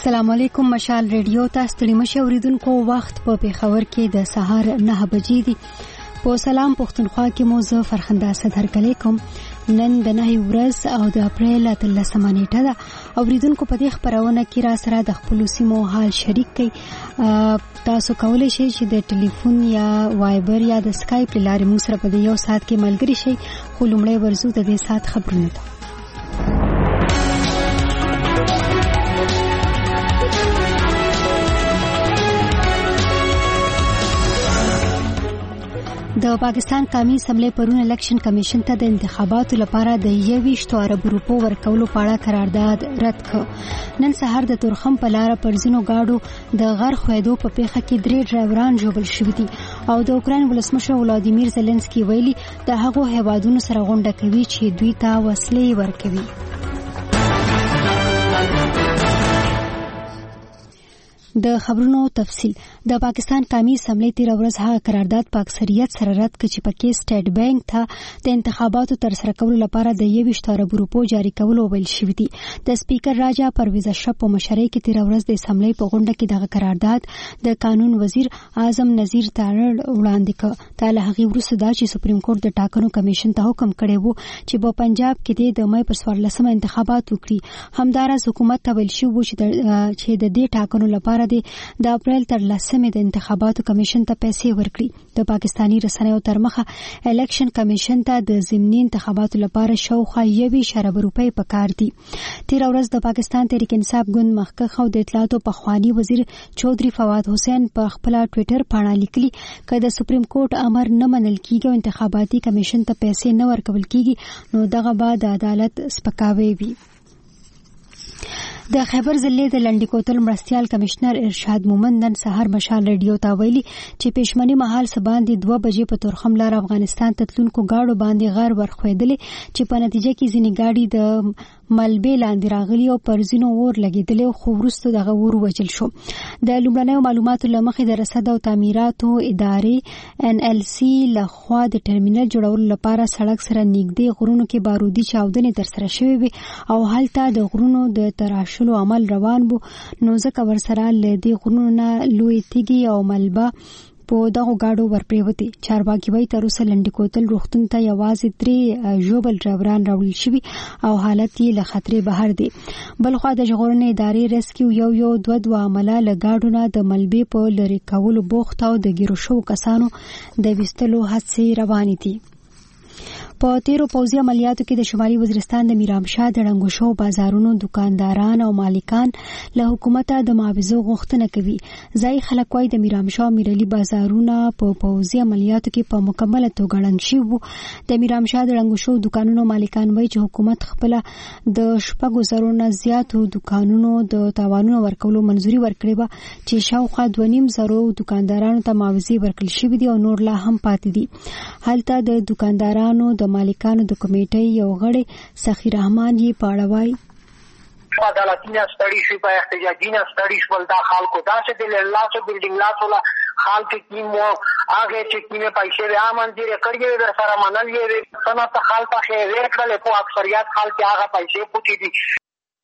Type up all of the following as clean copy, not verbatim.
السلام علیکم. مشال ریډیو ته ستړي مشه اوریدونکو، وخت په پیښور کې د سهار 9 بجې دي. په سلام پښتونخوا کې مو زه فرخنده صدر کلی کوم. نن د 9 ورځ او د اپریل 13 نیټه ده. اوریدونکو په دې خبرونه کې را سره د خپل سیمو حال شریک کړئ. تاسو کولی شئ چې د ټلیفون یا وایبر یا د سکایپ لارې موږ سره په دې یو ساعت کې ملګري شئ. خو لومړی ورځو د دې ساعت خبرونه ته. د پاکستان قومي اسمبلی پرون الیکشن کمیشن ته د انتخاباتو لپاره د 21 ارب روپو ورکولو په اړه قرارداد رد کړ. نن سهار د تورخم په لار پر ځینو گاډو د غر خویدو په پیښه کې 3 ډرایوران ژوبل شوي دي او د اوکراین ولسمشر ولادیمیر زيلنسکي ویلي د هغو هیوادونو سره غونډه کوي چې دوی ته وسلې ورکوي. د خبرونو تفصیل. د پاکستان قومي اسمبلی تیر ورځ هغه قرارداد په اکثریت سره رد کړ چې پکې سټیټ بانک ته د انتخاباتو تر سره کولو لپاره د 21 ارب روپو جاری کولو ویل شوی دی. د سپیکر راجا پرویز اشرف په مشرۍ کې تیر ورځ د اسمبلی په غونډه کې دغه قرارداد د قانون وزیر اعظم نذیر تارړ وړاندې کړ. تل هغه وروسته دا چې سپریم کورټ د ټاکنو کمیشن ته حکم کړی وو چې په پنجاب کې د مې پر 14 انتخابات وکړي. همدارس حکومت ته ویل شو چې د دې ټاکنو لپاره د اپریل تر 10 د انتخاباتو کمیشن ته پیسې ورکړي. د پاکستانی رسنیو تر مخه الیکشن کمیشن ته د ضمني انتخاباتو لپاره شاوخوا 21 ارب روپۍ پکار دي. تیر ورځ د پاکستان تحریک انصاف ګوند مخکښ او د اطلاعاتو پخوانی وزیر چودري فواد حسین په خپل ټوئیټر باندې لیکلي چې د سپریم کورټ امر نه منل کیږي او انتخاباتي کمیشن ته پیسې نه ورکول کیږي نو دغه بعد عدالت سپکاوي وي. د خیبر ضلع د لنډی کوتل مرستیال کمشنر ارشاد مومند نن سهار مشال ریډیو ته ویلي چې پېشمنی مهال سباندې 2 بجې په تورخم لار افغانستان ته تلونکو گاډو باندې غر ورخویدلې چې په نتیجه کې ځینې گاډي د ملبې لاندې راغلي او پر ځینو اور لګېدلې خو وروسته دغه اور وجل شو. د لومړنیو معلوماتو له مخې د رصد او تعمیراتو ادارې NLC لخوا د ټرمینل جوړولو لپاره سړک سره نږدې غرونو کې بارودي چاودنې ترسره شوې وي او هلته د غرونو د تراشلو عمل روان وو نو ځکه ورسره له دې غرونو نه لوی تیږې او ملبه په دغه گاډو ورپریوتي. چارواکي وایي تر اوسه لنډی کوتل روغتون ته یوازې 3 ژوبل ډرایوران راوړل شوي او حالت یې له خطرې بهر دی. بلخوا د ژغورنې ادارې ریسکیو یو 2 عمله له گاډو نه د ملبې په لرې کولو بوخت او د ګیرو شوو کسانو د ویستلو هڅې روانې دي. په تیرو پوځي عملیاتو کې د شمالي وزیرستان د میرامشاه د ړنګو شوو بازارونو دکانداران او مالکان له حکومته د معاوضو غوښتنه کوي. ځایي خلک وايي د میرامشاه میرعلي بازارونه په پوځي عملیاتو کې په مکمله توګه ړنګ شوي وو. د میرامشاه د ړنګو شوو دکانونو مالکان وايي چې حکومت خپله د 6,000 نه زیاتو دکانونو د تاوانونو ورکولو منظوري ورکړې وه چې شاوخوا 2,500 دکاندارانو ته معاوضې ورکړل شوي دي او نور لا هم پاتې دي. هلته د دکاندارانو د مالکانو د کمیټې یو غړی سخی رحمان یې پاړوي. عدالتونه ستړي شي په احتجاجونه ستړي شول دا خلکو داسې د لاسو بلډینګ لاسو خلک کې مو هغه چې کینه پیسې به امانځي کړي د سره منل یې صنعت خلک خې ورکړل په اکثریت خلک هغه پیسې پوتې دي.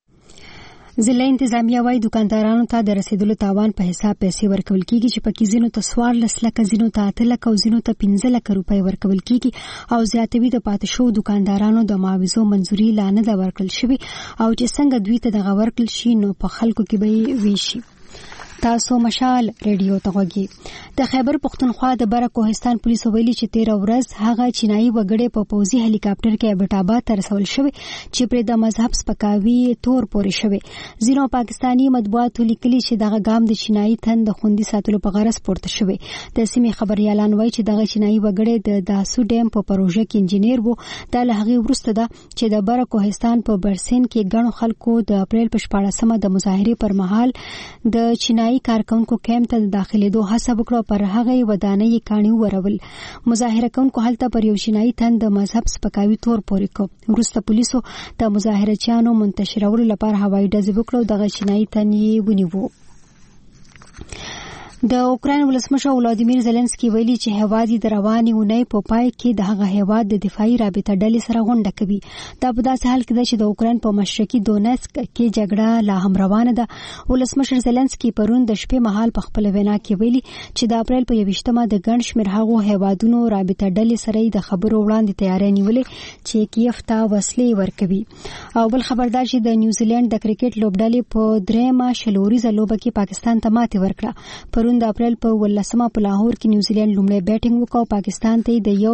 ضلع انتظامیه وايي دکاندارانو ته د رسیدلو تاوان په حساب پیسې ورکول کیږي چې پکې ځینو ته 14 لکه ځینو ته 8 لکه او ځینو ته 15 لکه روپۍ ورکول کیږي او زیاتوي د پاتې شو دکاندارانو د معاوضو منظوري لا نه ده ورکړل شوی او چې څنګه دوی ته دغه ورکړل شي نو په خلکو کې به ویشي. تاسو مشال ریډیو ته غوږی. د خیبر پښتونخوا د بره کوهستان پولیسو ویلي چې 13 ورځ هغه چینایي وګړي په پوځي هلی کاپټر کې ابټاباد ته رسول شوی چې پر د مذهب سپکاوي تور پورې شوی. ځینو پاکستانی مطبوعاتو لیکلي چې دغه ګام د چینایي تن د خوندي ساتلو په غرض پورته شوی. د سیمې خبريالان وایي چې دغه چینایي وګړي د داسو ډیم په پروژه کې انجنیر وو. د لهغه وروسته ده چې د بره کوهستان په برسین کې ګڼو خلکو د اپریل په 14 د مظاهرې پر مهال د چینایي کارکونکو کیمپ ته داخليدو هڅه وکړه پر هغه ودانۍ کاڼي ورول. مظاهره کوونکو هلته پر یو چینایي تن د مذهب سپکاوي تور پورې کړ. وروسته پولیسو د مظاهرچیانو منتشرولو لپاره هوایي ډزې وکړه او دغه چینایي تن یې ونیو. د اوکراین ولسمشر ولادیمیر زيلنسکي ویلي چې هیواد د رواني اونۍ په پای کې د هغه هیواد د دفاعي رابطه ډلې سره غونډه کوي. دا په داسې حال کې ده چې د اوکراین په مشرقي دونیتسک کې جګړه لا هم روانه ده. ولسمشر زيلنسکي پرون د شپې مهال په خپل وینا کې ویلي چې د اپریل په 21مه د ګڼ شمېر هغو هیوادونو رابطه ډلې سره د خبرو وړاندې تیاری نیولې چې کیف ته وسلې ورکوي. او بل خبردار چې د نیوزیلند د کرکټ لوبډلې په درېمه شلوريزه لوبه کې پاکستان ته ماتې ورکړه. پرون د اپریل په 18مه په لاهور کې نیوزیلند لومړی بیټینګ وکړ. پاکستان ته د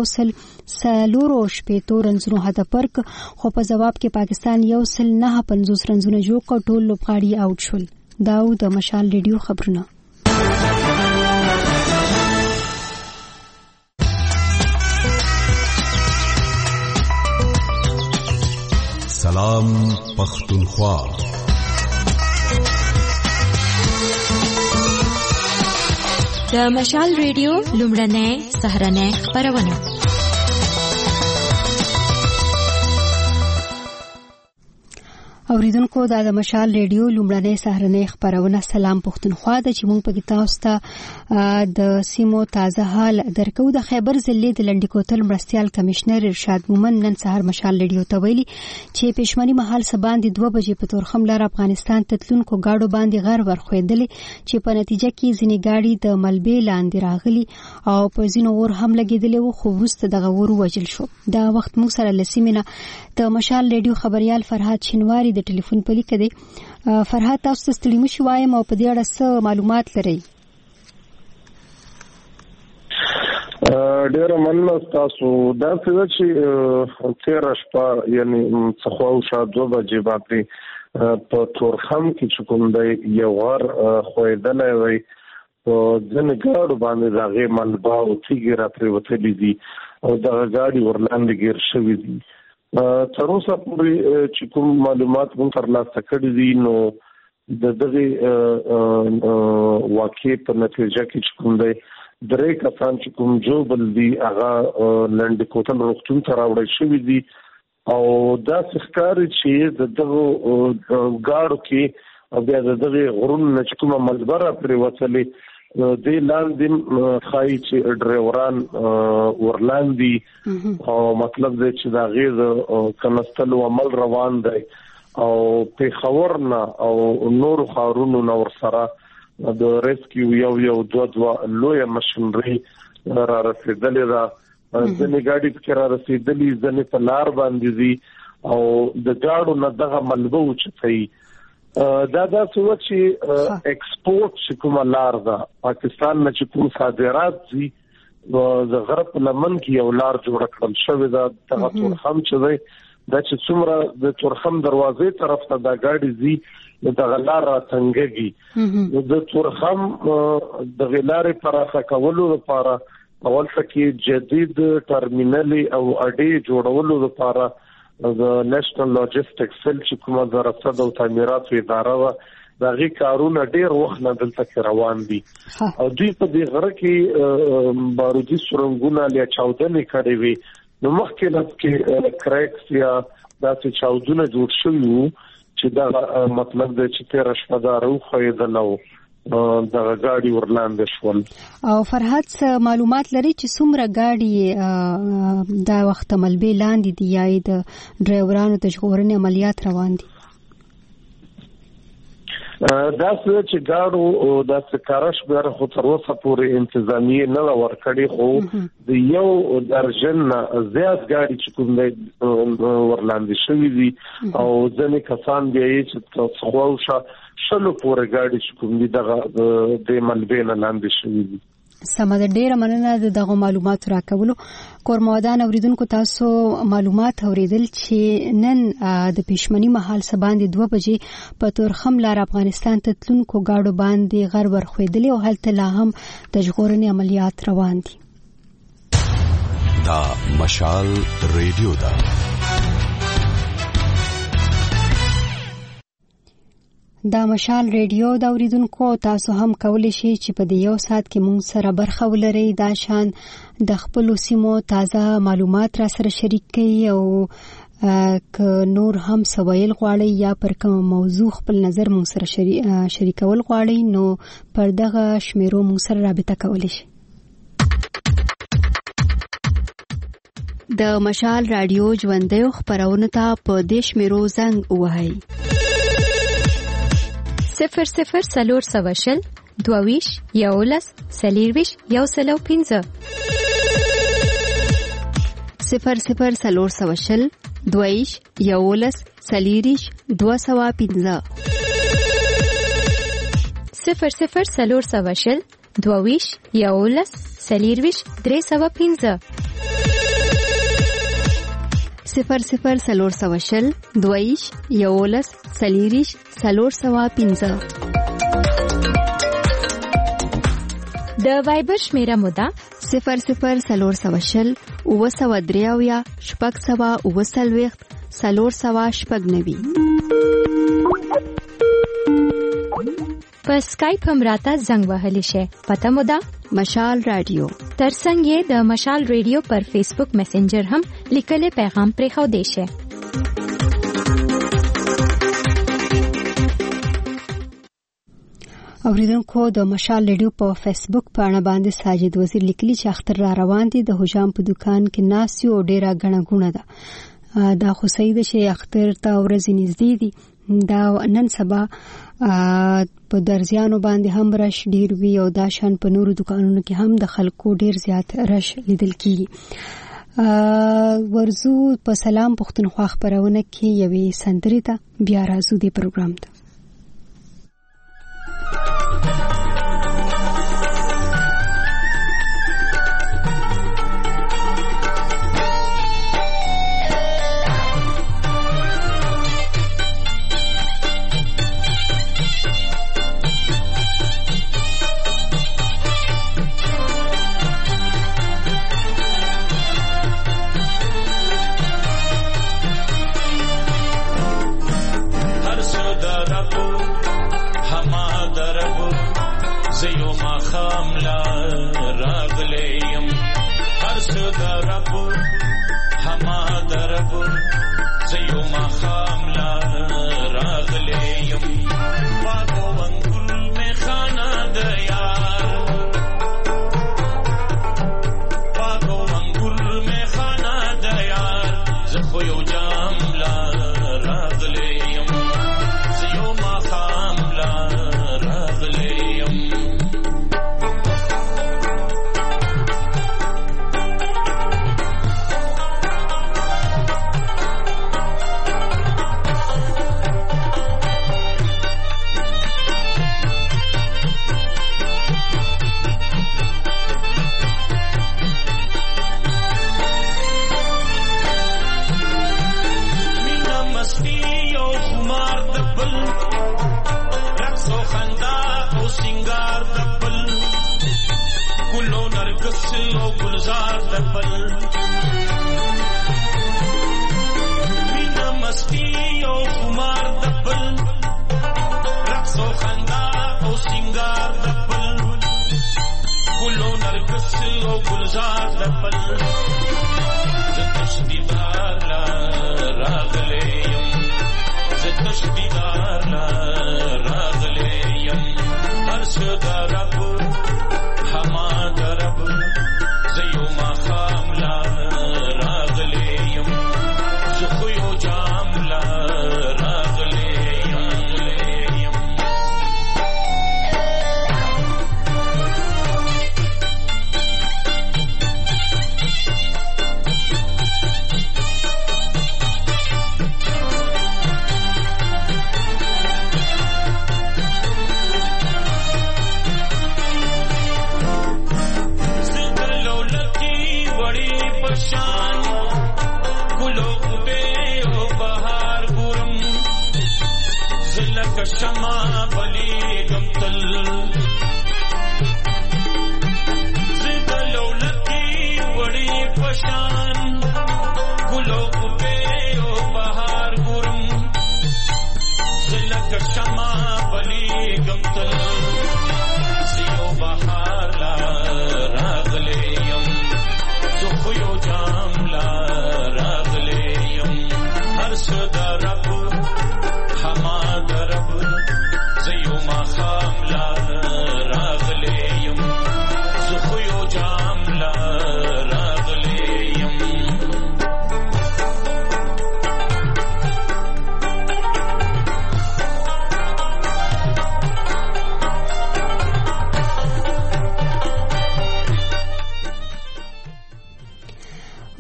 140 رنزونو هدف ورک، خو په جواب کې پاکستان 150 رنزونه جوړ کړ. ټول لوبغاړي آوټ شول. دا د مشال ریډیو خبرونه. سلام پختونخوا. د مشال ریډیو لومړنۍ سهارنۍ خبرونه. اوریدونکو دا د مشال ریډیو لومړنۍ سهارنۍ خبرونه. سلام پختونخوا د چې مونږ په تاسو ته د سیمو تازه حال درکو. د خیبر ضلع د لنډکوتل مرستيال کمشنر ارشاد مومند نن سهار مشال ریډیو ته ویلي چې پېشمنی مهال سباندې 2 بجې په تورخم لار افغانستان تتلونکو گاډو باندې غر ورخوېدلې چې په نتیجه کې ځینې گاډي د ملبې لاندې راغلي او په ځینو اور هم لګېدلې وو، خو وروسته دغه اور وژل شو. دا وخت موږ سره لسیمینه د مشال ریډیو خبريال فرهاد شینواری د ټلیفون په لیک دی. فرهاد، تاسو ته ستړي مشو وایم او په دې اړه څه معلومات لرئ؟ ډېر مننه تاسو. دا څه چې 13 شپه یعنی څخه 2 بجې باندې په تورخم کې چې کوم دی یو غر خوېدلې وي په ځنې ګاډو باندې دغه ملبا او تیګ را پریوتلې دي او دغه گاډي ورلاندې ګیر شوې دي. تر اوسه پورې چې کوم معلومات مونږ ترلاسه کړي دي نو د دغه واقعي په نتیجه کې چې کوم دی 3 کسان چې کوم جوبل دي هغه لنډکوتل روغتون ته راوړل شوي دي او دا ښکاري چې دغه گاډو کې بیا دغه غرون چې کومه ملبره پریوتلې د لاندې خای چې ډرایوران ورلاندې او مطلب دی چې دا غیر کنستل عمل روان دی او په خبرنا او نور خارونو نور سره د ریسکیو یو 2 لوی ماشينري را رسیدلې ده. ځنې گاډي کې را رسیدلې، ځنې په لار باندې دي او د گاډو نه دغه ملبه وچتای. دا څه چې ایکسپورت چې کومه لار ده پاکستان نه چې کوم صادرات دي د غرب لمن کې یو لار جوړ کړل شوې ده. دغه تورخم چې دی دا چې څومره د تورخم دروازې طرف ته دا گاډي دي دغه لار را تنګي. د تورخم د غلارې پراخه کولو لپاره اول څخه جدید ټرمینل او اډې جوړولو لپاره د نېشنل لاجستیک سیل چې کومه د رصد او تعمیرات اداره و دغه کارونه ډېر وخت نه دلته روان دي او دوی په دې غره کې بارودي سرنګونه لیا چاودنې کړې وي. نو مخکې نه کې کریکس یا داسې چاودونه جوړ شوي وو چې دا مطلب دی چې 13 شپه دا روخېدل او دغه گاډي ورلاندې شول. او فرهاد معلومات لري چې څومره گاډي دا وخت ملبې لاندې دي یا د ډرایورانو د ژغورنې عملیات روان دي؟ دا څه چې گاډو د سکارش بیر خو تر اوسه پورې انتظامیه نه ورکړي، خو د یو درجن زیات گاډي چې کوم ورلاندې شوي دي او ځنې کسان بیا یې چې څخوشه شلو پورې گاډي چې کوم دي دغه د ملبې نه لاندې شوي دي. سمه ده، ډیره مننه د دغه معلوماتو راکولو. کورمودان اوریدونکو تاسو معلومات اوریدل چې نن د پېشمنی مهال سباندې 2 بجې په تورخم لار افغانستان ته تلونکو گاډو باندې غر ورخوېدلې او هلته لا هم د ژغورنې عملیات روان دي. دا مشال ریډیو ده. دا مشال ریډیو دا اوریدونکو تاسو هم کولی شئ چې په دې یو ساعت کې مونږ سره برخه ولرئ. دا شان د خپل سیمو تازه معلومات را سره شریک کړئ او ک نور هم سوایل غواړي یا پر کوم موضوع خپل نظر مو سره شریکول غواړي نو پر دغه شمیرو مو سره رابطه کولی شي. د مشال رادیو ژوندۍ خبرونه ته په دې شمیرو زنګ ووهئ 00 22 11 40 105 00 22 11 40 205 00 22 11 40 305 00 22 11 40 305 د وایبر شمیره مودا 00 400 903 شپږ 490 په اسکایپ هم راته زنګ وهلی شي. پته مودا مشال رادیو. ترڅنګ یې د مشال رادیو پر فیسبوک میسنجر هم لیکلي پیغام پرې خو دی شي. اوریدونکو د مشال رادیو په فیسبوک باندې ساجد وزیر لیکلي چې اختر را روان دي د حجام په دکان کې ناسیو ډیره غنغونه ده. دا خو صحیح ده چې اختر ته ورځې نږدې دي. دا نن سبا په درزیانو باندې هم رش ډیر وی او دا شان په نورو دکانونو کې هم د خلکو ډیر زیات رش لیدل کیږي. ورزو په سلام پښتونخوا خبرونه کې یوې سندرې ته بیا راځو د پروګرام ته.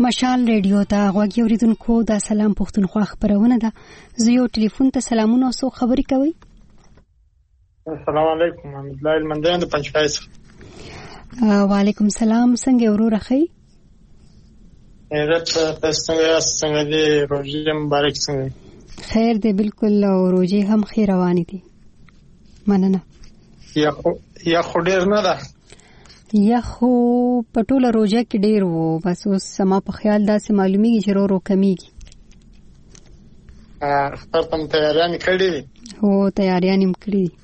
مشال ریډیو ته غوږی اوریدونکو د سلام پښتونخوا خبرونه ده. زه یو ټلیفون ته سلامونه او سو خبري کوي. السلام علیکم، محمد الله المندیان د پنځپایس. وعلیکم سلام، څنګه ورور اخی؟ رات څنګه دی؟ روزي مبارک څنګه؟ خیر دی بالکل، او روزي هم خیر روانې دي. مننه. یا خو ډیر نه ده، یا خو په ټوله روزه کې ډیر وو، بس اوس سما په خیال داسې معلومیږي چې ورو کمیږي. خبر تم تیاریان کړی دي؟ هو تیاریان هم کړی دي.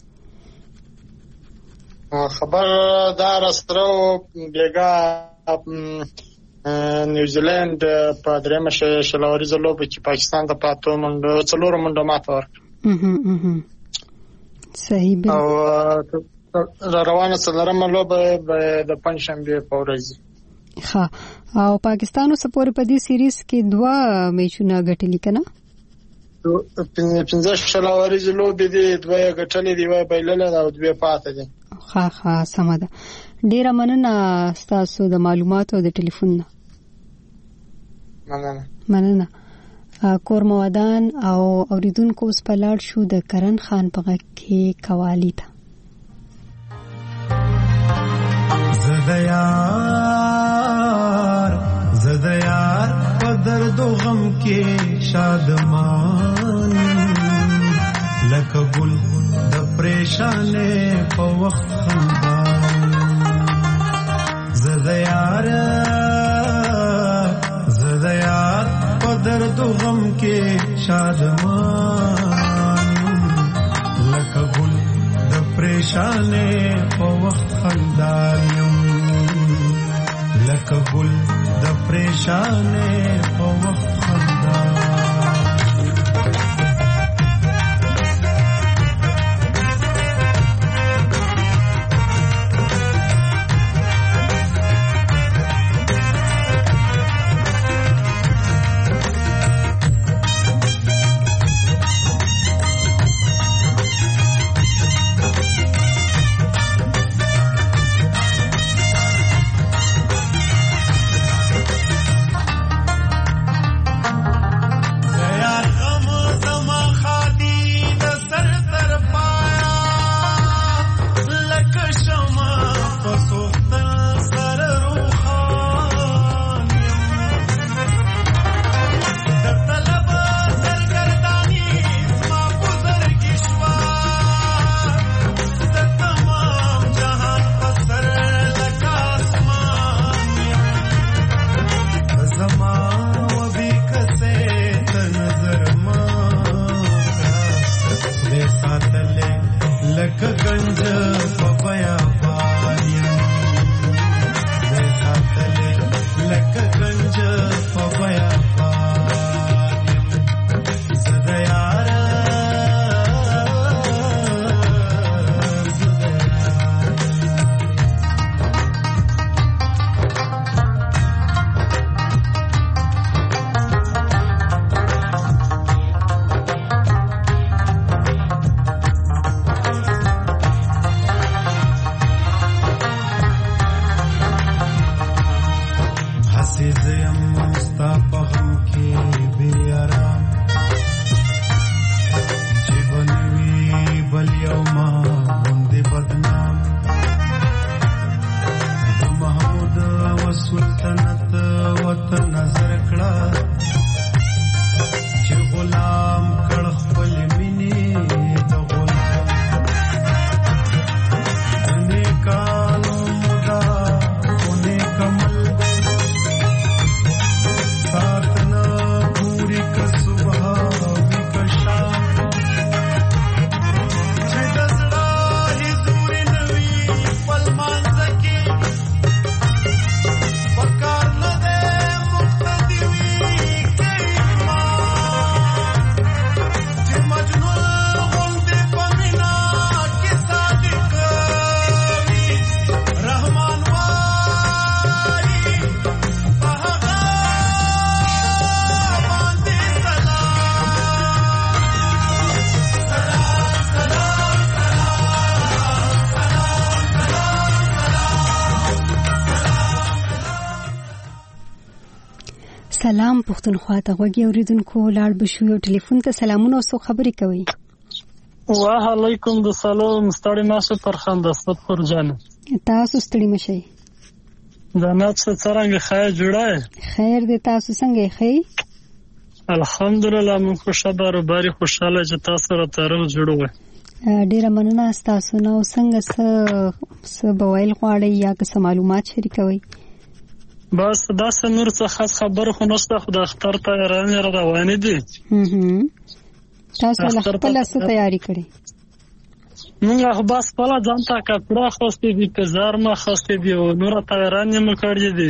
خبردار سره بیګا نیوزیلند په درېمه شلوريزه لوبه کې پاکستان ته پاتو منډه څلور منډه ماته ورکړه. صحیح به او روانه څلورمه لوبه د پنځشنبه په ورځ. ها، او پاکستان اوس پورې په دې سیریز کې 2 میچونه ګټلي کنه؟ 15 شلوريزه لوبه دي 2 ګټلې دي، وای بایلله او 2 پاتې دي. ها سمه ده. ډیره مننه تاسو د معلوماتو د ټلیفون نه. مننه. کورمه ودان او اوریدونکو اوس په لاړ شو د کرن خان په غږ کې قوالی ته. زدیار په درد و غم کې شادمان، لکه ګل د پریشانه په وخت خندان. زدیار په درد و غم کې شادمان، لکه ګل د پریشانه په وخت خندان، لکه ګل د پریشانه په وخت خندان. سلام پښتونخوا ته غوږی اوریدونکو لاړ بشو یو ټلیفون ته سلامونه او خبرې کوي. وعلیکم السلام ستړي ناشه فرخنده صفر جان تاسو ستړي مشئ جنات څنګه خیر جوړه خیر دې تاسو څنګه خیر الحمدلله موږ خوشاله باري خوشاله چې تاسو را ترو جوړوي ډیره مننه تاسو نو څنګه څه بوایل غواړي یا که معلومات شریکوي بس دا نور څه خبر خو نشته خو د اختر ته روانې دي تاسو له خپل څه تیاری کړی موږ بس پلا ځانته کپڑا خوستې دي پزار ما خوستې دي او نور تیارانې مو کړې دي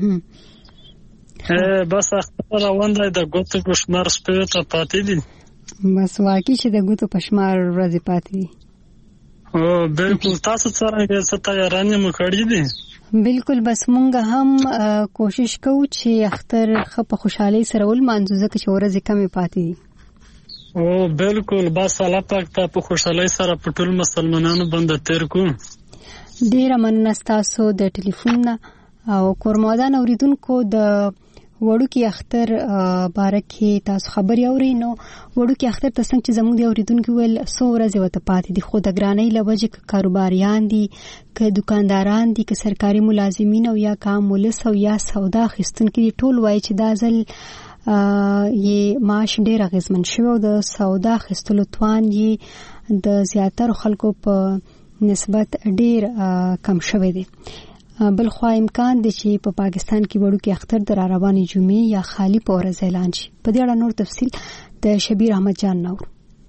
بس اختر روان دی د ګوتو پښمار سپه ته پاتې دي بس واقعي چې د ګوتو پښمار ورځې پاتې دي او بالکل تاسو څنګه څه تیارانې مو کړې دي بالکل بس مونږ هم کوشش کوو چې اختر په خوشحالي سره ولمانځو ځکه چې ورځې کمې پاتې دي او بالکل بس الله پاک ته په خوشحالي سره په ټول مسلمانانو باندې تیر کو ډیره مننه تاسو د ټلیفون او کورمادان اوریدونکو د وړوکی اختر بارکه تاسو خبري اوري نو وړوکی اختر ته څنګه چې زموږ د اوریدونکو ول سو ورځې وته پاتې دي خو د ګرانۍ لوجه کاروباریان دي که دکانداران دي که سرکاري ملازمین او یا کام ولس او یا سودا خستونکي ټول وای چې دا ځل یې معاش ډیر غزمن شو او د سودا خستلو توان یې د زیاتره خلکو په نسبت ډیر کم شوی دی بل خو امکان دی چې په پاکستان کې وړوکی اختر د روانې جمعې یا خالی په ورځ اعلان شي په دې اړه نور تفصیل د شبیر احمد جان نور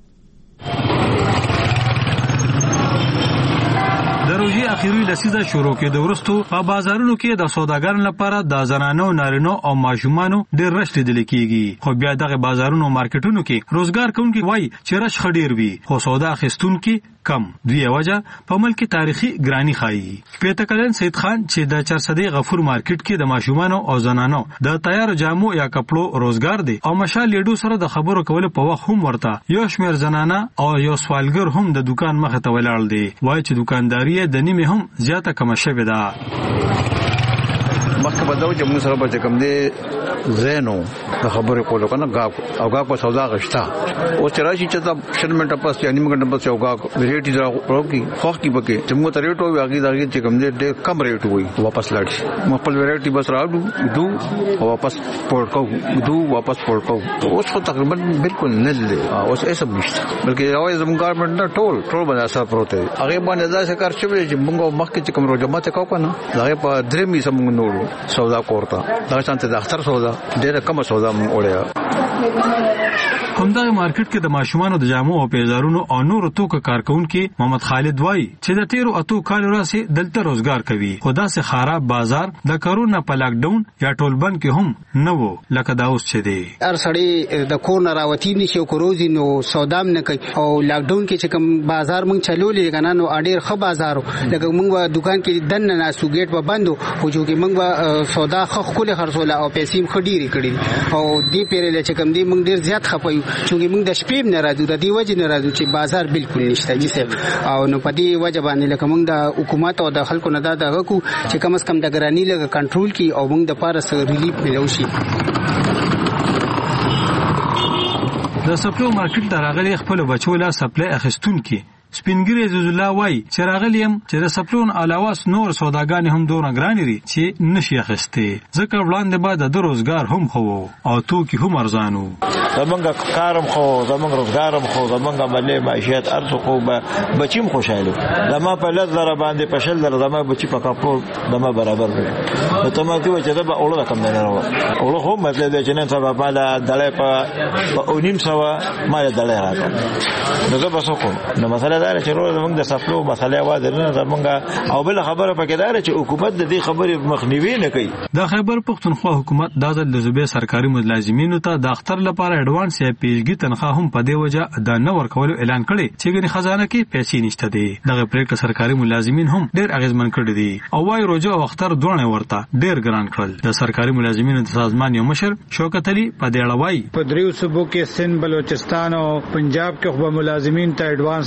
د روزي اخیری لسیزه شروع کې د ورستو په بازارونو کې د سوداګرانو لپاره د زنانو نارینو او ماشومانو ډېر رش لیدل کېږي خو بیا دغه بازارونو مارکیټونو کې روزګار کوونکي وایي چې رش خډیر وي خو سودا اخیستونکي کم دوی وجه په ملک تاریخي ګرانی خایي پیته کلن سید خان چې د چرصدی غفور مارکیټ کې د ماشومانو او زنانو د تیار جامو یا کپړو روزګار دی او مشال لیډو سره د خبرو کولو په وخت هم ورته یو شمیر زنانه او یو سوالګر هم د دکان مخه ته ولاړ دي وایي چې دکانداري د نیمه هم زیاته کم شوه ده مخکې بدو چې موږ سره به کوم دي زینو د خبرې کولو کنه غاګ په سودا غشتا او چې راشي چې دا شرمنټ پاس یا نیمه غنټه پاس یو غاګ ریټ درا روکی خوخ کی بکې چې موږ ته ریټ وي هغه دغه چې کوم دي کم ریټ وي واپس لاړ شي موږ خپل ریټ بس راوړو دو واپس پورکو اوس خو تقریبا بالکل نه دي اوس ایسه نشته بلکې راوي زموږ ګورنمنت نه ټول باندې اثر پروت دی هغه باندې دا څه کار شوی چې موږ مخکې چې کوم روزمات کو کنه هغه په درېمې سمون نورو سودا کوړه دا څنګه د اختر سودا ډېر کم سودا مونږ وړیا همدغه مارکیټ کې د ماشومانو د جامو او پیزارونو او نورو توکو کارکونکو محمد خالد وای چې د تیرو اتو کال راځي دلته روزګار کوي خدا سه خراب بازار د کرونا په لاک ډاون یا ټول بند کې هم نه وو لکه دا اوس چې دی هر سړی د کورنا راوتی نشي او کوروزي نو سودام نه کوي او لاک ډاون کې چې کوم بازار مونږ چلولې کنه نو اډیر خو بازارو لکه مونږ دکان کې دنه ناسو گیټ په بندو خو جو کې مونږ سودا خو خپل خرڅوله او پیسې خډيري کړې او دی پیرل چې کوم دی مونږ ډیر زیات خپایو چې موږ د شپې نه راځو د دې وجه نه راځو چې بازار بالکل نشته جسه او نو په دې وجه باندې لکه موږ د حکومت او د خلکو نه دا دغه کو چې کم از کم د ګرانی لګ کنټرول کی او موږ د پاره سره ریلیف ملو شي د سپلو مارکیټ دراغلي خپل بچوله سپلای اخستون کی سپینګری عزیز الله وای چې راغلیم چې د سپلون علاوه نور سوداګان هم دونه ګرانی دي چې نشي اخستي ځکه وړاندې بعد د روزګار هم خو او توکي هم ارزانو زمونږ کارم خو زمونږ روزګارم خو زمونږ ملي معیشت ارزو خو بچیم خوشاله زما په لږ لره باندې په شل لره زما بچی په کاپو زما برابر دی ته ما دی چې دا به اورل کم نه راو اورل خو مطلب دی چې نن سبا بالا دلې په اونیم سوا ما دلې راځه نو زه بس کوم نو مثلا دا چې روز موږ د سپلو مسله واده نه زمونږ او بل خبره پکې دا چې حکومت د دې خبرې مخنیوي نه کوي د خیبر پختونخوا حکومت د لزبې سرکاري ملازمینو ته د اختر لپاره اډوانس یا پیشګی تنخواه هم په دې وجه د نه ورکولو اعلان کړي چې ګنې خزانه کې پیسې نشته دي دغه پریکړه سرکاري ملازمین هم ډېر اغیزمن کړي دي او وايي روزه او اختر دوه ورته ډېر ګران کړل د سرکاري ملازمینو د سازمان یو مشر شوکت علي په دې اړه وايي په دریو صوبو کې سند بلوچستان او پنجاب کې خو ملازمین ته اډوانس تنخواه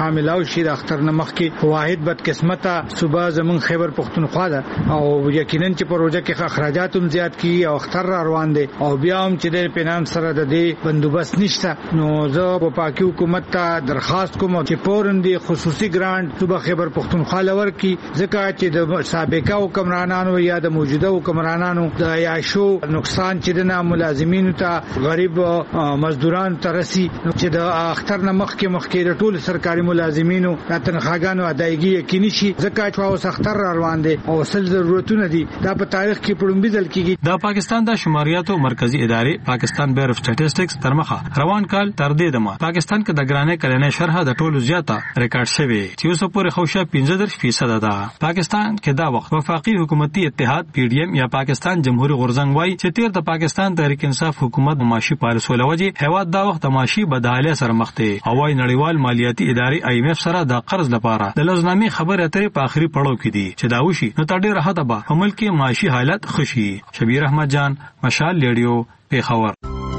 ملاو شي د اختر نمخ کې واحد بدقسمته صوبه زمون خیبر پختونخوا ده او یقینا چې پروژه کې اخراجات هم زیات کی او اختر روان دي او بیا هم چې د پینان سره د دې بندوبست نشته نو زه په پاکي حکومت ته درخواست کوم چې پورن دي خصوصي ګرانټ صوبه خیبر پختونخوا لور کی ځکه چې د سابقه حکمرانانو یا د موجوده حکمرانانو د عیاشو نقصان چې د ملازمینو ته غریب مزدوران ترسي چې د اختر نمخ کې مخکې د ټول سرکاري ملازمینو د تنخواګانو ادایګي یقیني شي ځکه چې اوس اختر روان دي او اصل ضرورتونه دي دا په تاریخ کې پړمبي ځل کېږي. د پاکستان د شماریاتو مرکزی ادارې پاکستان بیور اف سټیټسټکس ترمخه روان کال تر دې دمه پاکستان کې د ګرانې کلنې شرح د ټولو زیاته ریکارډ شوی چې اوس پورې خوشا 15% ده. پاکستان کې دا وخت وفاقي حکومتي اتحاد پی ډی ایم یا پاکستان جمهوریت غورزنګ وای چې تیر د پاکستان تحریک انصاف حکومت معاشي پالیسو لوجه هواد دا وخت معاشي بدحالي سره مخ ته او وايي نړیوال مالیاتي ادارې آی ایم اف سره د قرض لپاره د لزنامي خبره اترې په اخري پړاو کې دي چې دا وشي نو تر ډیره حد به عمل کې معاشي حالت خوشي. شبیر احمد جان مشال ریډیو پیښور.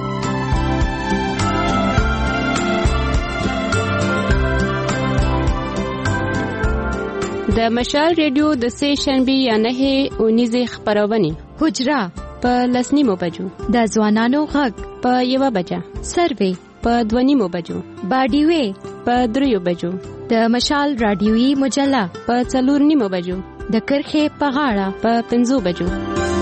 د مشال ریډیو د سه شنبه یا 9 خبرونه حجرا په 10:30 بجو د ځوانانو غږ په 1 بجه سروي په 2:30 بجو باډي وی په 3 بجو د مشال رادیوي مجله په 4:30 بجو د کرخه په غاړه په 5 بجو.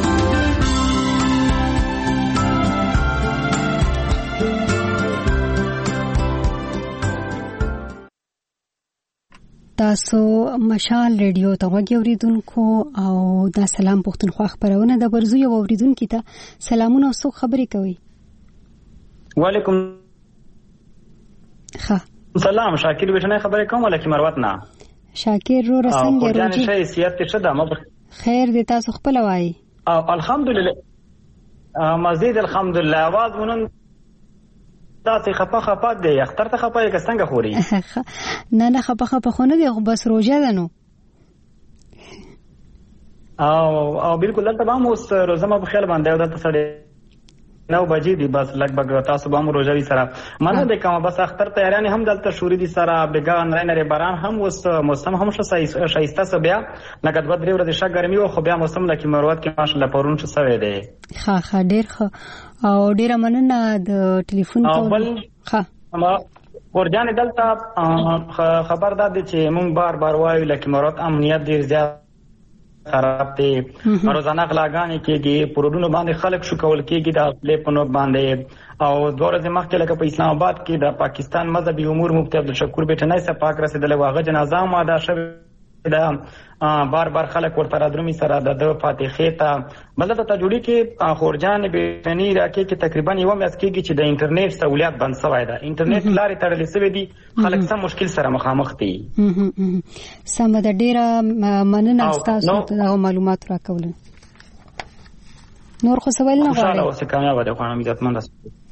تاسو مشال ریډیو ته وګورئ اوریدونکو او دا سلام پښتونخوا خبرونه د برزو یو اوریدونکو ته سلامونه او څو خبرې کوي. وعلیکم سلام شاکر وشنه خبرې کوم ولکه مروت نه شاکر رو رسنګ روجي جان شي سیادت څه ده خیر دې تاسو خپل وایي الحمدلله مزید الحمدلله आवाज ونن تاسو خپه دی اختر ته خپه کې څنګه خوري نه خپه خو نه دی بس روزه ده نو او بالکل دلته به اوس روزه ما په خیال باندې دلته سړی 9 بجې دی بس لګ تاسو به روزه وی سره منه د کوم بس اختر تیاران هم دلته شوري دي سره بګان رینره باران هم اوس موسم هم شایسته سبیا لکه د بدري ورځ ښه ګرمي او خو بیا موسم لکه مروت کې ماشاءالله پرون څه سوي دی ښه ډیر ښه او ډیر مننه د ټلیفون کول ښه ورجان دلته خبر ده چې مونږ بار وایو لکه مروت امنیت ډیر زیات خراب دي روزانه غلاګانې کېږي پروډونو باندې خلک شو کول کېږي د پلیپونو باندې او دوه ورځې مخکې لکه په اسلام آباد کې د پاکستان مذهبي امور مفتي عبدالشکور بیٹنای صاحب پاک رسیدلې واغه جنازه هم ادا شوه دا بار خلک ورته رادرومي سره د فاتحه ته بلته ته جوړی کې خورجان بیٹنی راکې کې تقریبا یو میاس کېږي چې د انټرنیټ سہولیت بند شوی ده انټرنیټ لارې تړلې شوی دي خلک سم مشکل سره مخامخ دي سم د ډیره مننه تاسو ته معلومات راکول نور خو سوال نه غواړم اوس کامیاب ده خو عزتمند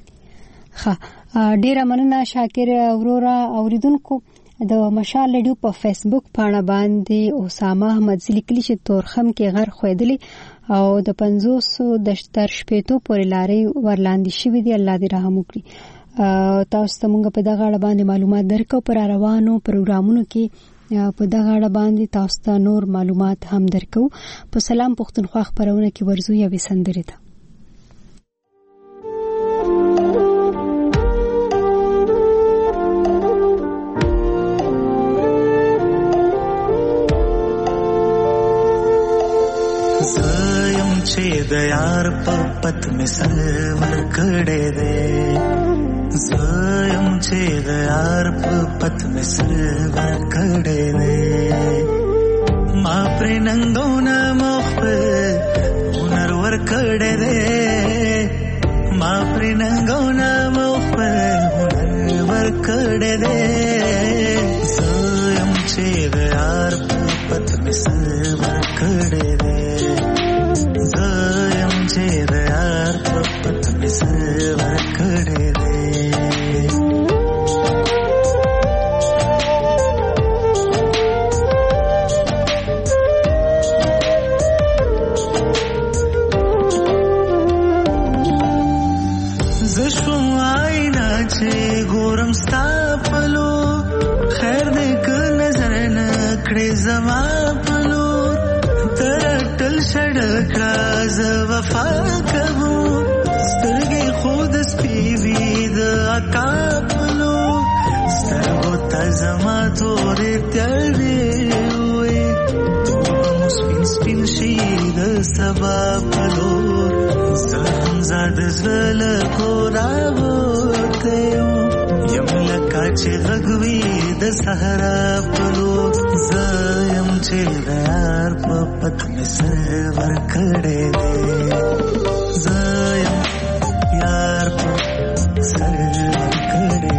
ښه ډیره مننه شاکر اورورا اوریدونکو د مشال ریډیو په فیسبوک پاڼه باندې اسامه احمد لیکلی چې تورخم کې غر خویدلې او د 500 د تر شپېتو پورې لارې ورلاندې شوې دي الله دې رحم وکړي. تاسو ته موږ په دغه اړه باندې معلومات درکو پر روانو پروګرامونو کې په دغه اړه باندې تاسو ته نور معلومات هم درکو. په سلام پښتونخوا خبرونه کې ورزو یا وسندره ده. چې د یار په پت می سرور کړه دې زم چې د یار په پت می سرور کړه دې ما پر ننګونه مخ په هنر ور کړه دې ما پر ننګونه مخ په هنر ور کړه دې زم چې د یار په پت می سرور کړه دې زم چې د یار په پت می سرور کړه دې زشم آئینا چې ګورم ستا پلو خیر دې غوي د سبا پلور زم زاد زل کوراوته یم لکه چې غوي د صحرا پلور زم چې یار په پت می سر ور کړې دې زم یار په سر ور کړې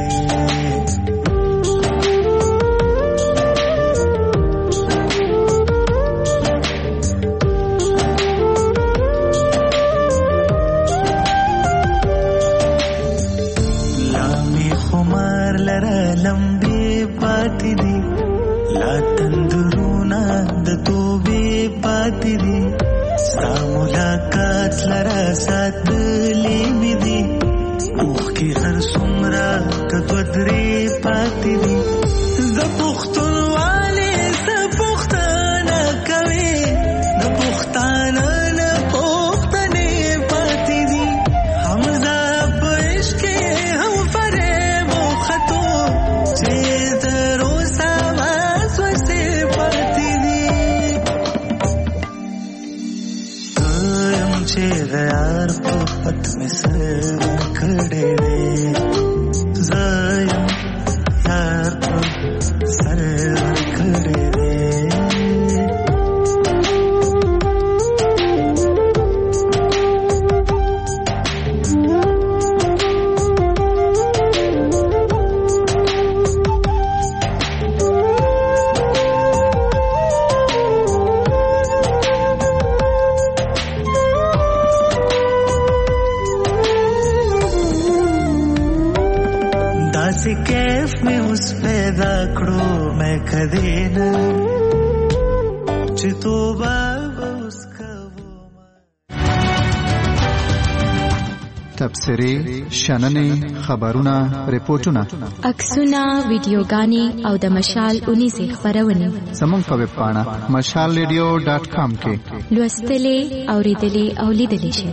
लंबे पाती दी ला तंदुरुना द तोबे पाती दी सा मुलाकात लरा साथ ले मी दी ओख की हर सुमरा कदरे पाती दी द पुख्तन वाले स पुख्ताना कवे द पुख्ताना न पुख्तने पाती दी हमजा पेश के हम फरे यार पत में सर खड़े जायम यार सर खड़े से कैफ में उस पैदा करो मैं कदे न चितोबा उसका تبصرې شننې خبرونه ریپورتونه عکسونه ویډیوګانې او د مشال 19 خبرونه زموږ په ویب پاڼه mashalradio.com کې لوستلې اوریدلې او لیدلې شئ.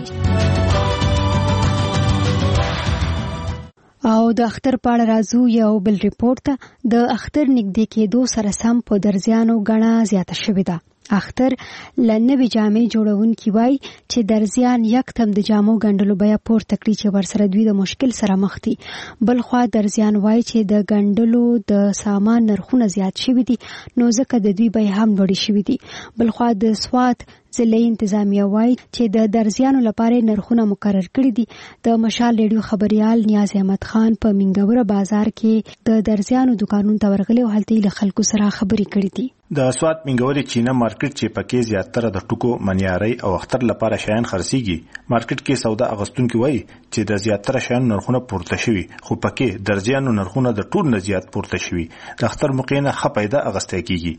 او د اختر پاړه راځو یو بل ریپورت ته. د اختر نږدې کېدو سره سم په درزیانو غڼه زیاته شوې ده. اختر لنوي جامې جوړونکي وای چې درزیان یکتم د جامو ګنډلو بیا پورته کړی چې ورسره دوی د مشکل سره مخ دي. بل خوا درزیان وای چې د ګنډلو د سامان نرخونه زیات شوي دي نو ځکه د دوی بیا هم لوړ شوي دي. بل خوا د سوات ضلعي انتظامیه وای چې د درزیانو لپاره نرخونه مقرر کړي دي. د مشال ریډیو خبريال نیاز احمد خان په منګوره بازار کې د درزیانو دکانونو ته ورغلی او هلته له خلکو سره خبرې کړې دي. د سوات منګوري چینه مارکیټ چې پکې زیاتره د ټکو منیاري او اختر لپاره شیان خرڅيږي. مارکیټ کې سودا اغستونکو وای چې د زیاتره شیان نرخونه پورته شوي خو پکې درزیانو نرخونه د ټول نه زیات پورته شوي. د اختر مقینه خپایده اغسته کیږي.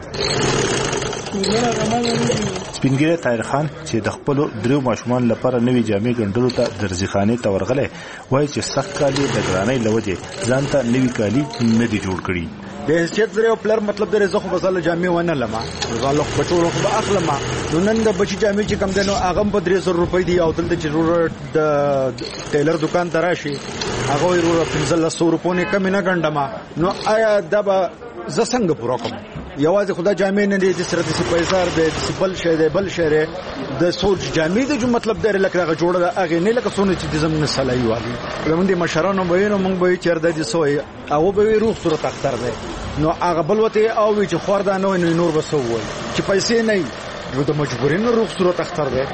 سپینګیره طاهر خان چې د خپل درو ماشومان لپاره نوې جامې ګنډلو ته درزخانه ته ورغله وای چې سخت کالي د ګرانۍ لوجه ځانته نوې کالي نه دی جوړ کړی. د هیڅ درو پلر مطلب د رزخ بساله جامې ونه لمه غالو پټورو خو اخلمه نو نن د بچی جامې چې کم دنو اغم په 300 روپۍ دی او دلته چې ضرورت د ټیلر دکان ته راشي هغه ورو 1500 روپۍ کم نه ګنډما نو آیا د زسنګ پورا کوم یوازې خدا جامې نه دي چې سره د پیسار د بل شي د بل شهره د سوچ جامې د جو مطلب د لکه جوړه د اغه نه لکه سونه چې د زمونه سلای والی زمون دي مشرانو وینو مونږ به چیرته دي سوې او به روح صورت اختر ده نو هغه بلوته او چې خوردا نه نور بسو وای چې پیسې نه نو د مجبورین روح صورت اختر ده.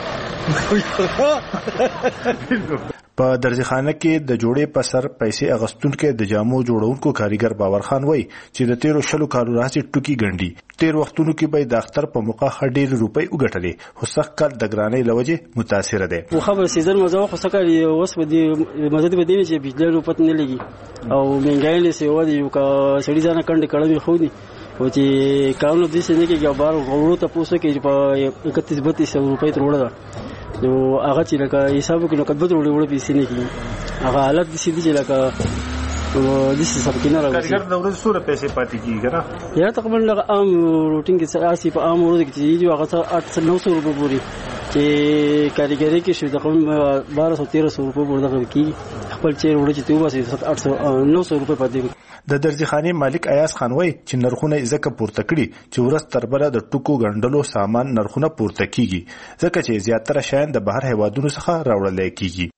په درزخانه کې د جوړې په سر پیسې اغستونکو د جامو جوړونکو کاریګر باور خان وای چې د 13 کالو راځي ټوکی ګنډي. 13 وختونو کې به د اختر په موقع ډېر روپۍ وګټلې خو سخت کال د ګرانۍ لوجه متاثر ده. خو خبر سیزن مزه خو سکه اوس به دې مزه دې چې بجلی روپت نه لګي او منګای له سیوا دی یو کا سړي ځان کڼ کړه خو دي او چې کارونه دې څنګه کې بار غوړو ته پوسه کې په 31-32 روپۍ تر وړه نو هغه چې لکه حساب کې نو کډه وړي پیسې نه کیږي هغه حالت دي چې لکه د څه سب کې نه راوځي. کارګر د ورځې سوره پیسې پاتې کیږي کنه یا تقریبا لکه عام روټین کې ساسي په عام ورځ کې چې هغه 800-900 روپۍ پوري چې کاریګری کې شو تقریبا 1200-1300 روپۍ پورې دغه کیږي خپل چې وړي چې 800-900 روپۍ پاتې. د درځخانه مالک ایاز خان وای چې نرخونه ځکه پورته کړي چې ورځ تر بله د ټکو غندلو سامان نرخونه پورته کیږي ځکه چې زیاتره شیان د بهر هیوادونو څخه راوړل کیږي.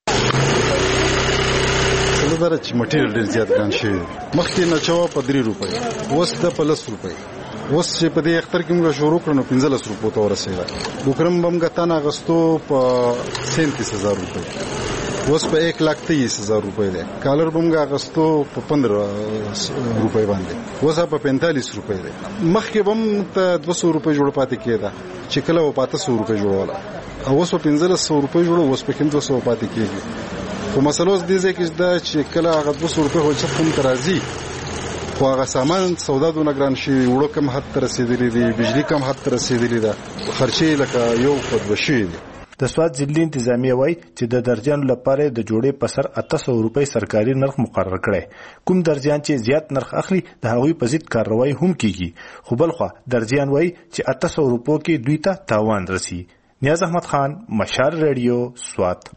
څلور چې مټیریل ډیر زیات ګران شي مخکې نه چوا په 3 روپۍ اوس د 15 روپۍ اوس چې په دې اختر کې موږ شروع کړو 15 روپۍ ته ورسېده دوکرم بم غتان اغستو په 37000 روپۍ اوس په 1,23,000 روپۍ ده کالر بم اغستو په 15 روپۍ باندې اوس په 45 روپۍ ده مخکې بم ته 200 روپۍ جوړ پاتې کېده چې کله و 500 روپۍ جوړوله اوس په 1500 روپۍ جوړو اوس په 200 پاتې کېږي. خو مسله اوس دې چې دا چې کله هغه 200 روپۍ هو چې کوم ترازی خو هغه سامان سودا دونه ګران شي وړو کم حد تر رسیدلی دي بجلی کم حد تر رسیدلی ده خرچې لکه یو خود بشي دي. د سواد ضلع انتظامیه وای چې د درجانو لپاره د جوړې په سر 800 روپۍ سرکاري نرخ مقرر کړي کوم درجان چې زیات نرخ اخلي د هغوی په ضد کاروایی هم کیږي خو بلخوا درجان وای چې 800 روپو کې دوی ته تاوان رسی. نیاز احمد خان مشال رادیو سوات.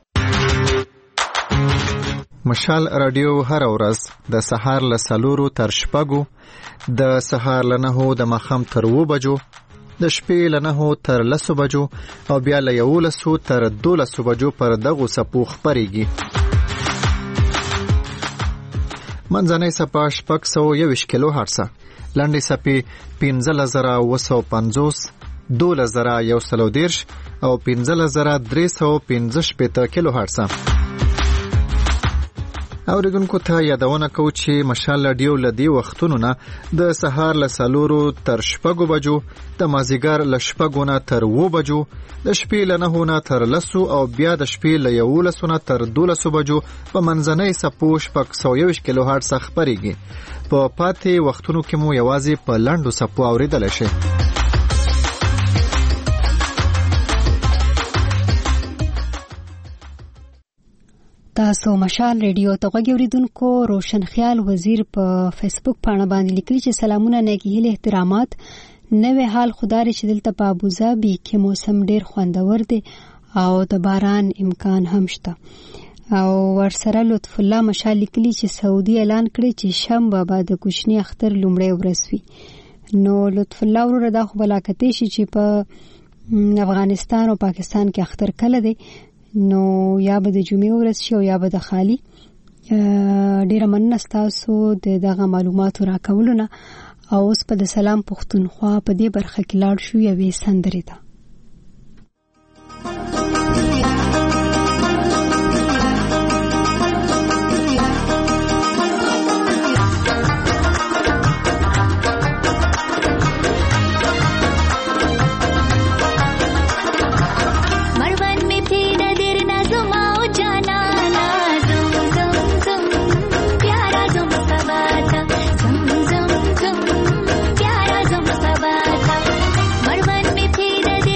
مشال رادیو هر ورځ د سهار له 4 تر 6 د سهار له 9 د ماښام تر 2 بجو د شپې له 9 تر 10 بجو او بیا له 11 تر 12 بجو پر دغه سپو خبريږي. منځنۍ سپا 621 کیلو هرتز لاندې سپي 15950 12130 او 15315 کیلو هرتز. اوریدونکو ته یادونه کوم چې مشال رادیو لدی وختونو نه د سهار له 4 تر 6 بجو د مازیګر له 6 نه تر 2 بجو د شپې له 9 نه تر 10 او بیا د شپې له 11 نه تر 12 بجو په منځنۍ سپو 621 کیلو هرتز خبريږي. په پاتې وختونو کې مو یوازې په لاندو سپو اوریدل شي. تاسو مشال رادیو ته غوږیدونکو روشن خیال وزیر په فیسبوک باندې باندې لیکلي چې سلامونه نیکی هیله احترامات نوې حال خدای چې دلته په ابوظبي کې موسم ډیر خوندور دی او د باران امکان هم شته او ورسره لطف الله مشال لیکلي چې سعودي اعلان کړی چې شنبه بعد د کوچنی اختر لومړی ورځ وي. نو لطف الله ورو دا خو بلاکتې شي چې په افغانستان او پاکستان کې اختر کله دی نو یا به د جمعې ورځ شي او یا به د خالی. ډیره مننه تاسو د دغه معلوماتو راکولونه او اوس په د سلام پښتونخوا په دې برخه کې لاړ شو یوې سندرې ته. मरवन में फिर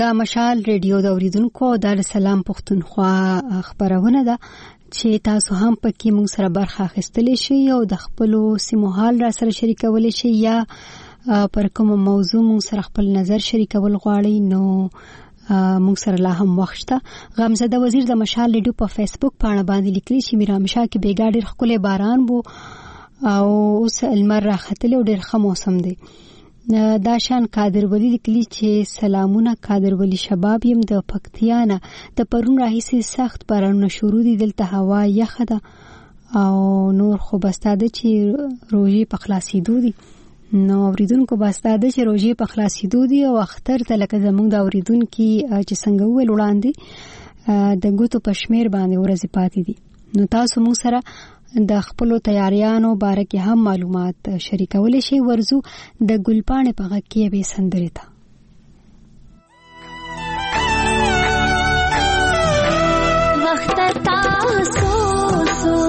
د مشال ریډیو د اوریدونکو د سلام پښتونخوا خبرونه ده چې تاسو هم پکې موږ سره برخه اخیستلی شئ او د خپل سیمو حال را سره شریکولی شئ یا پر کوم موضوع موږ سره خپل نظر شریکول غواړئ نو موږ سره لا هم وخت شته. غمزده وزیر د مشال ریډیو په فیسبوک پاڼه باندې لیکلي چې میرامشا کې بیګا ډېر ښکلی باران بو او اوس لمر راختلی او ډېر ښه موسم دی. دا شان قادر ولی لیکلی چې سلامونه قادر ولی شباب یم د پکتیا نه د پرون راهیسې سخت بارانونه شروع دي دلته هوا یخه ده او نور خو بستاده چې روژې په خلاصېدو دي نو اوریدونکو بستاده چې روژې په خلاصېدو دي او اختر ته لکه زموږ د اوریدونکي چې څنګه وویل وړاندې د ګوتو په شمېر باندې ورځې پاتې دي نو تاسو موږ سره د خپلو تیاریانو باره کې هم معلومات شریکولی شئ. ورځو د ګلپاڼې په غږ کې یوې سندرې ته. وخت تاسو سو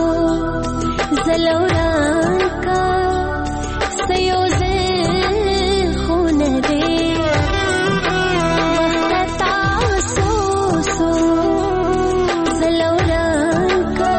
زلوران کا سیوزه خونه دی وخت تاسو سو زلوران کا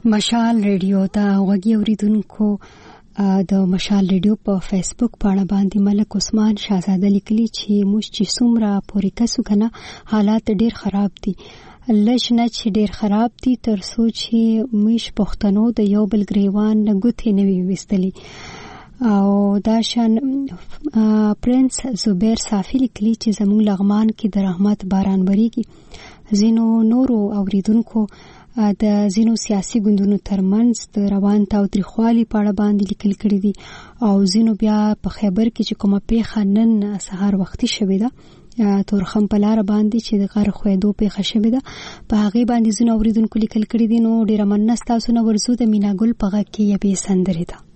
مشال ریډیو ته غوږی اوریدونکو د مشال ریډیو په فیسبوک پاڼه باندې ملک عثمان شاهزاده لیکلي چې موږ چې څومره پورې کسو کنه حالات ډیر خراب دي لږ نه چې ډیر خراب دي تر څو چې موږ پښتنو د یو بل ګریوان نه ګوتې نه وي وستلي او دا شان پرنس زبیر صافی لیکلي چې زموږ لغمان کې د رحمت باران بریږي زینو نورو اوریدونکو د زینو سیاسي ګوندونو ترمنځ د روان تاوتریخوالي په اړه باندې لیکل کړي دي او زینو بیا په خیبر کې چې کومه پیښه نن سهار وختي شوې ده تورخم په لار باندې چې د غر خوېدو پیښه شوې ده په هغه باندې زینو اوریدونکو لیکل کړي دي نو ډیره مننه تاسو نه ورزو د مینا ګل په غږ کې یې به سندري ده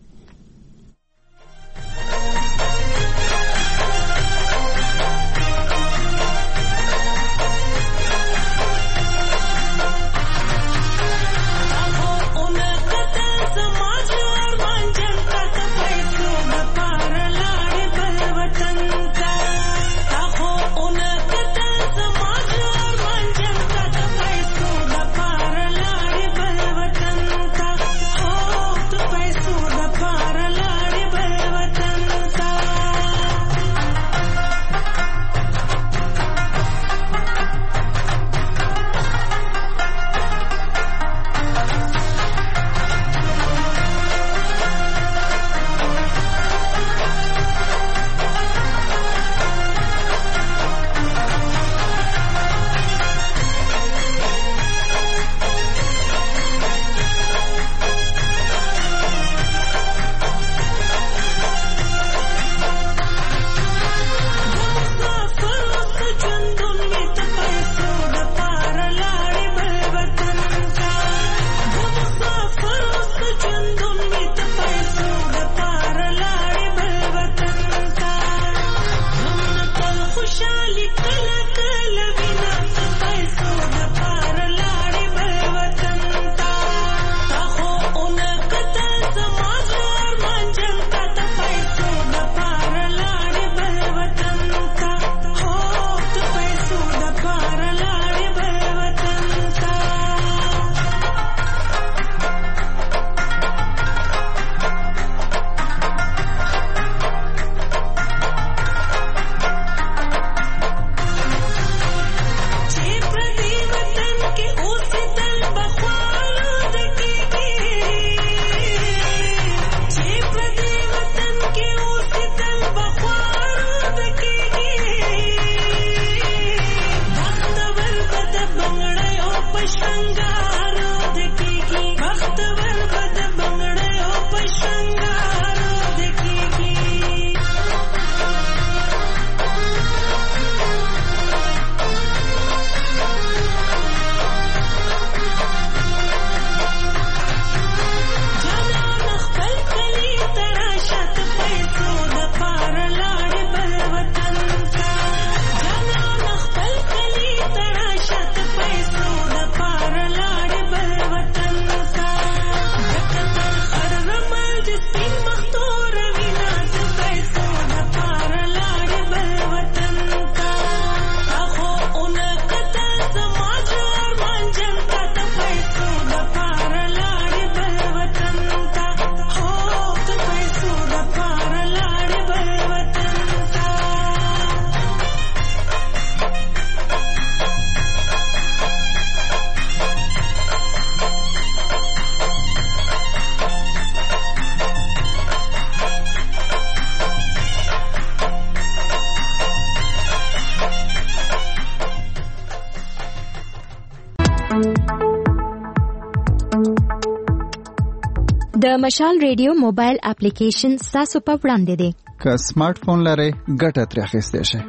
د مشال ریډیو موبایل اپلیکیشن تاسو په وړاندې دی که سمارټ فون لرئ ګټه ترې اخیستی شئ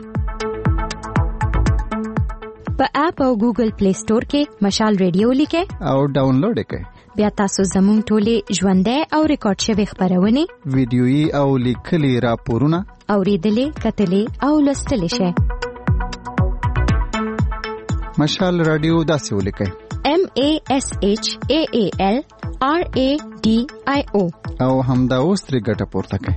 په اپ او ګوګل پلی سٹور کې مشال ریډیو لیکئ او ډاونلوډ یې کړئ بیا تاسو زموږ ټولې ژوندۍ او ریکارډ شوي خبرونه ویډیويي او لیکلي راپورونه اوریدلې کتلې او لوستلې شئ مشال رادیو داسې ولیکئ MASHAALRADIO او همدا اوس ترې ګټه پورته کړئ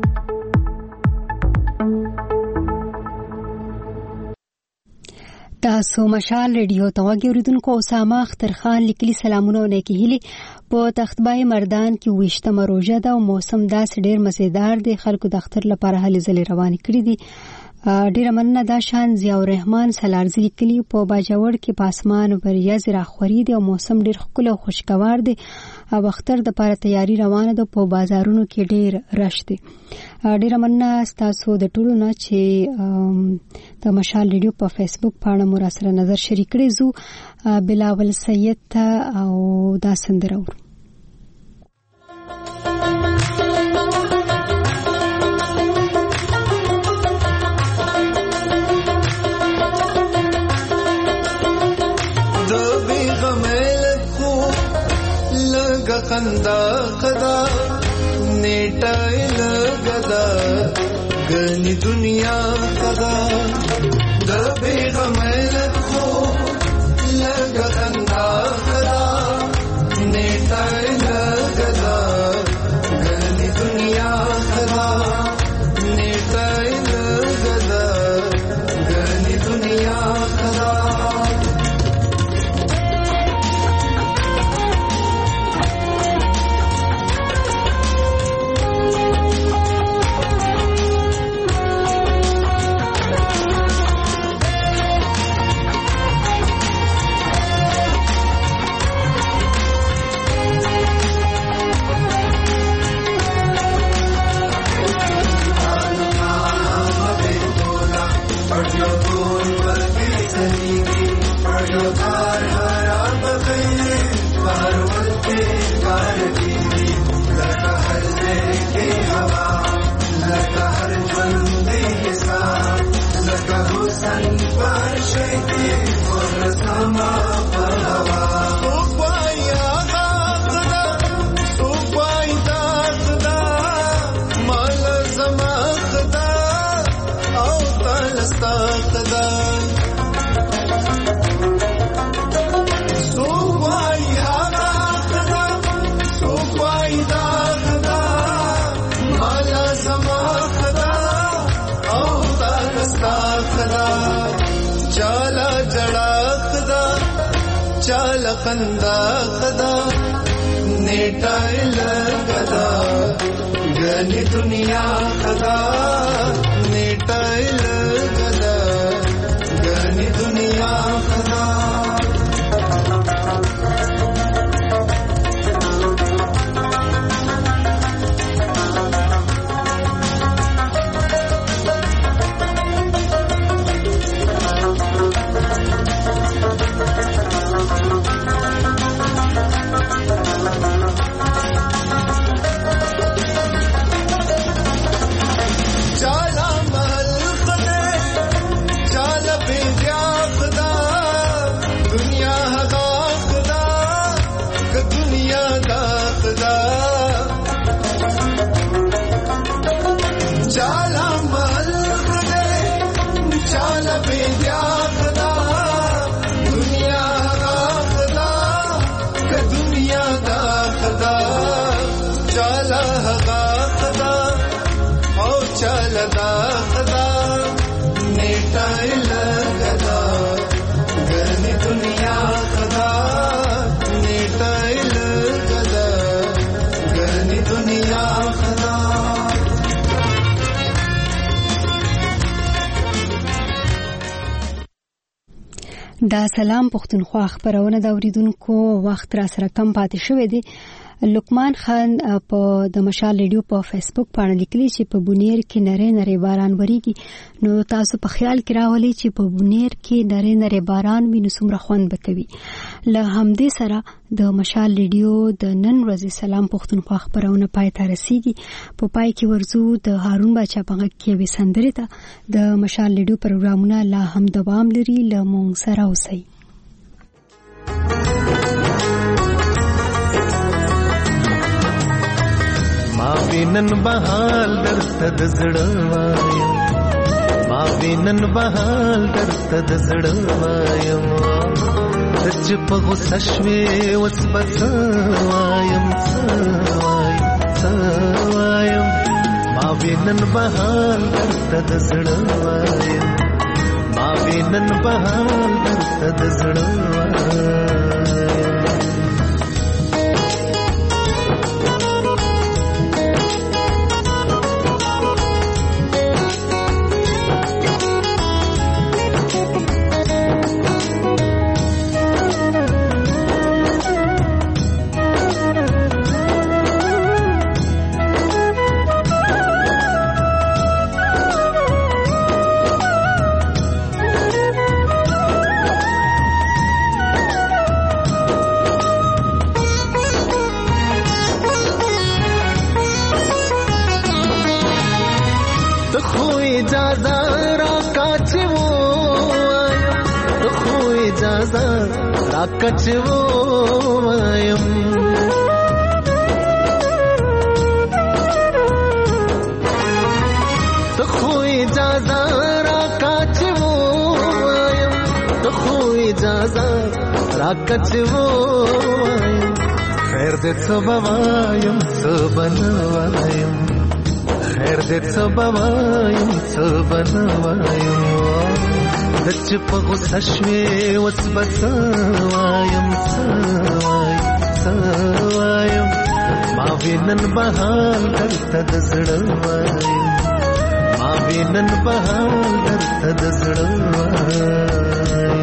دا تاسو مشال ریډیو ته وګورئ. اسامه اختر خان لیکلي سلامونه او نیکی هیلي. په تختبای مردان کې 20مه روزه ده او موسم داسې ډیر مزیدار دی. خلکو د اختر لپاره هلې ځلې روانې کړې دي. ډیره مننه. دا شان ضیاء الرحمن سلارزي لیکلي په باجوړ کې په اسمان وریځ راخوري دي او موسم ډیر ښکلی او خوشگوار دی او اختر د لپاره تیاری روانه ده. په بازارونو کې ډیر رش دی. ډیره مننه تاسو د ټولو نه چې د مشال ریډیو په فیسبوک باندې مو سره نظر شریک کړئ. زو بلاول سید او دا سندره ور خندا خدا نیټه لګدا غني دنیا خدا د بیغمل خو لګ خندا خدا نیټه لګدا غني دنیا خدا نیټه لګدا غني دنیا خدا خندا خدا نیټه لګدا غني دنیا خدا نیټه لګدا غني دنیا خدا دا سلام پښتونخوا خبرونه د اوریدونکو وخت را سره کم پاتې شوې دي. لقمان خان په د مشال ریډیو په فیسبوک باندې لیکلي چې په بونیر کې نری نری باران وریږي. نو تاسو په خیال کې راولي چې په بونیر کې نری نری باران وي نو څومره خوند بکوي. له همدې سره د مشال ریډیو د نن ورځې سلام پښتونخوا خبرونه پای ته رسیږي. په پای کې ورزو د هارون باچا په غږ کې وې سندرې ته. د مشال ریډیو پروګرامونه لا هم دوام لري. له مونږ سره اوسئ. ما وینن بهال درته د زړه وایم ما وینن بهال درته د زړه وایم چې په غوسه شوې اوس به څه وایم ما وینن بهال درته د زړه وایم ما وینن بهال درته د زړه کچو وایم ته خو اجازه را کچو وایم ته خو اجازه را کچو وایم خیر دې څه بوایم څه بنوایم خیر دې څه بوایم څه بنوایم دچ په غوسه شوې وس بسوایم سوایم ما وینن بهال درته د زړه وایم ما وینن بهال درته د زړه وایم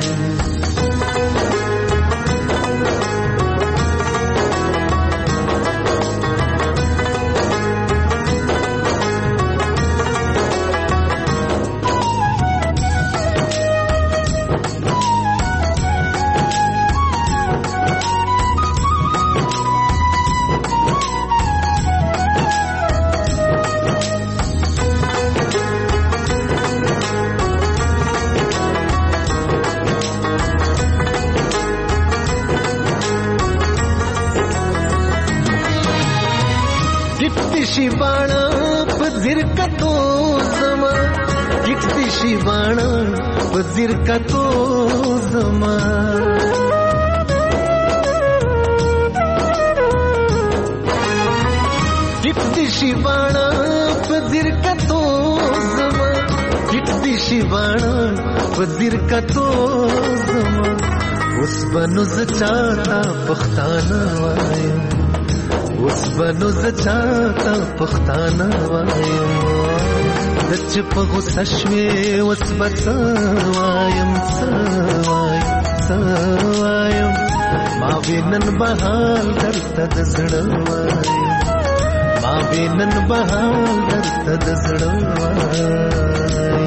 शिवाणा पजिर का तो जमा कितनी शिवाणा पजिर का तो जमा कितनी शिवाणा पजिर का तो जमा कितनी शिवाणा पजिर का तो जमा उस बनुज चाहता पख्ताना वायम उस बनुज चाहता पख्ताना वायम दच په غوسه شوې وس بسوایم سوایم ما وینن بهال درته د زړه وایم ما وینن بهال درته د زړه وایم